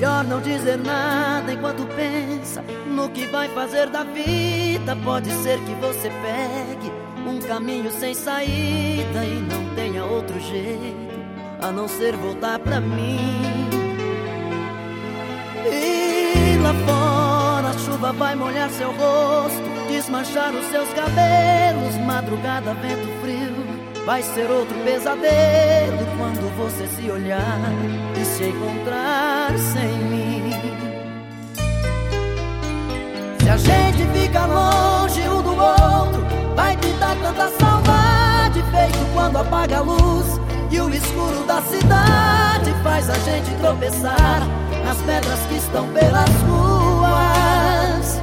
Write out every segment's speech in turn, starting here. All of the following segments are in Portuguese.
Melhor não dizer nada enquanto pensa no que vai fazer da vida. Pode ser que você pegue um caminho sem saída e não tenha outro jeito a não ser voltar pra mim. E lá fora a chuva vai molhar seu rosto, desmanchar os seus cabelos. Madrugada, vento frio, vai ser outro pesadelo quando você se olhar e se encontrar sem mim. Se a gente fica longe um do outro, vai pintar tanta saudade, feito quando apaga a luz e o escuro da cidade faz a gente tropeçar nas pedras que estão pelas ruas.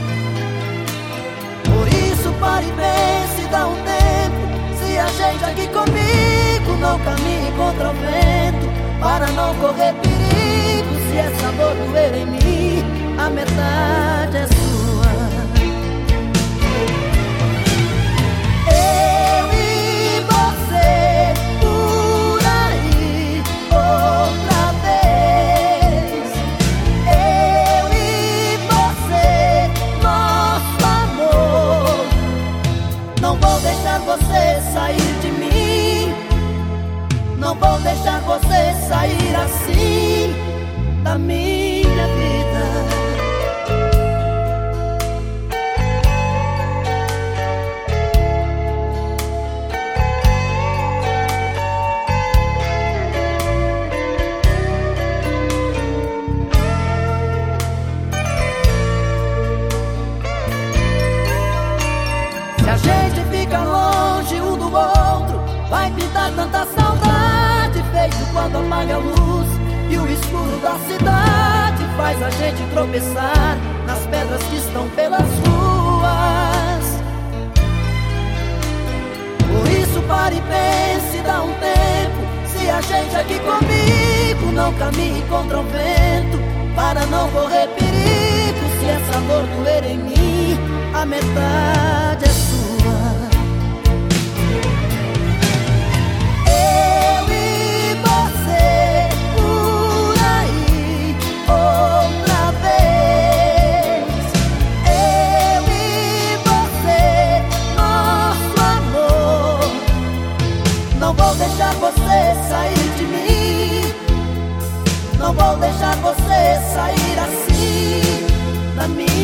Por isso pare e pense, dá um tempo. Se a gente aqui comigo não caminhe contra o vento, para não correr perigo. Se essa dor doer em mim, a metade é sua. Eu e você por aí outra vez. Eu e você, nosso amor. Não vou deixar você sair de mim. Não vou deixar você sair assim da minha vida. Se a gente fica longe um do outro, vai pintar tanta saudade, feito quando apaga a luz e o escuro da cidade faz a gente tropeçar nas pedras que estão pelas ruas. Por isso pare e pense, dá um tempo. Se a gente aqui comigo não caminhe contra o vento, para não correr perigo. Se essa dor doer em mim, a metade é sua. Não vou deixar você sair de mim. Não vou deixar você sair assim da minha